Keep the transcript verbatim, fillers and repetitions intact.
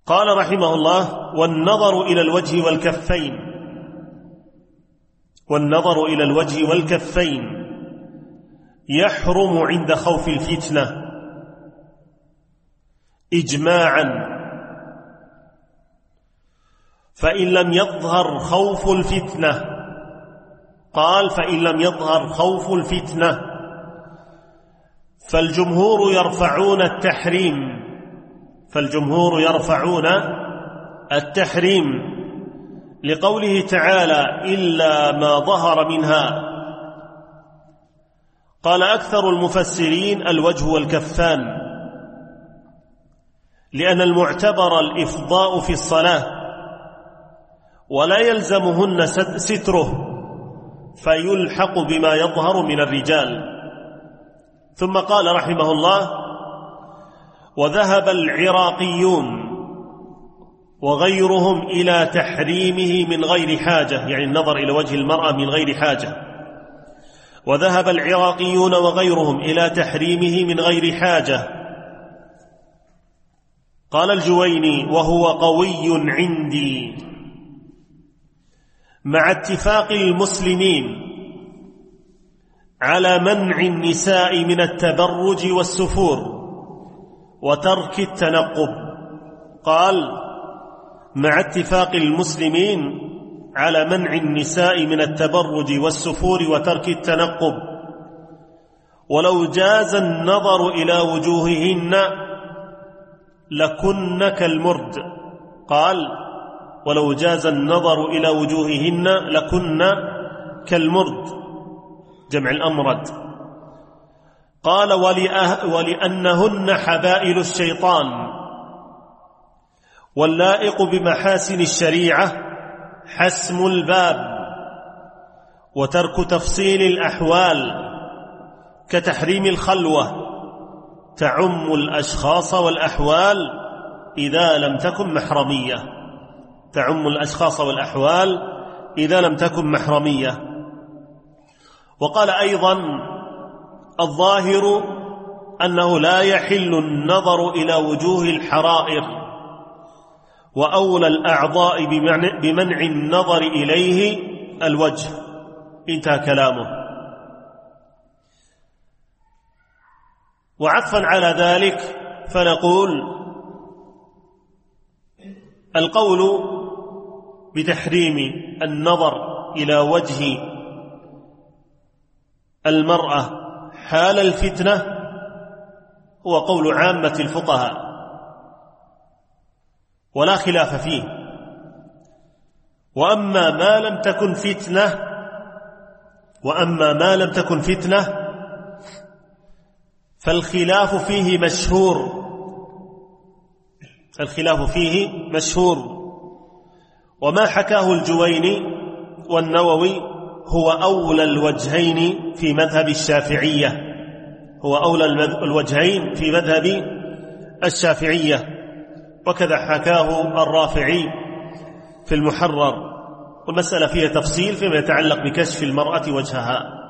قال رحمه الله: والنظر إلى الوجه والكفين والنظر إلى الوجه والكفين يحرم عند خوف الفتنة إجماعا، فإن لم يظهر خوف الفتنة قال فإن لم يظهر خوف الفتنة فالجمهور يرفعون التحريم فالجمهور يرفعون التحريم لقوله تعالى: إلا ما ظهر منها. قال أكثر المفسرين: الوجه والكفان، لأن المعتبر الإفضاء في الصلاة ولا يلزمهن ستره فيلحق بما يظهر من الرجال. ثم قال رحمه الله: وذهب العراقيون وغيرهم إلى تحريمه من غير حاجة، يعني النظر إلى وجه المرأة من غير حاجة. وذهب العراقيون وغيرهم إلى تحريمه من غير حاجة. قال الجويني: وهو قوي عندي مع اتفاق المسلمين على منع النساء من التبرج والسفور وترك التنقب. قال: مع اتفاق المسلمين على منع النساء من التبرج والسفور وترك التنقب، ولو جاز النظر إلى وجوههن لكن كالمرد. قال: ولو جاز النظر إلى وجوههن لكن كالمرد، جمع الأمرد. قال: ولأنهن حبائل الشيطان، واللائق بمحاسن الشريعة حسم الباب وترك تفصيل الأحوال، كتحريم الخلوة تعم الأشخاص والأحوال إذا لم تكن محرمية تعم الأشخاص والأحوال إذا لم تكن محرمية. وقال أيضا: الظاهر أنه لا يحل النظر إلى وجوه الحرائر، وأولى الأعضاء بمنع النظر إليه الوجه. انتهى كلامه. وعطفا على ذلك فنقول: القول بتحريم النظر إلى وجه المرأة حال الفتنة هو قول عامة الفقهاء ولا خلاف فيه. وأما ما لم تكن فتنة وأما ما لم تكن فتنة فالخلاف فيه مشهور الخلاف فيه مشهور وما حكاه الجويني والنووي هو أولى الوجهين في مذهب الشافعية هو أولى الوجهين في مذهب الشافعية وكذا حكاه الرافعي في المحرر، والمسألة فيها تفصيل فيما يتعلق بكشف المرأة وجهها.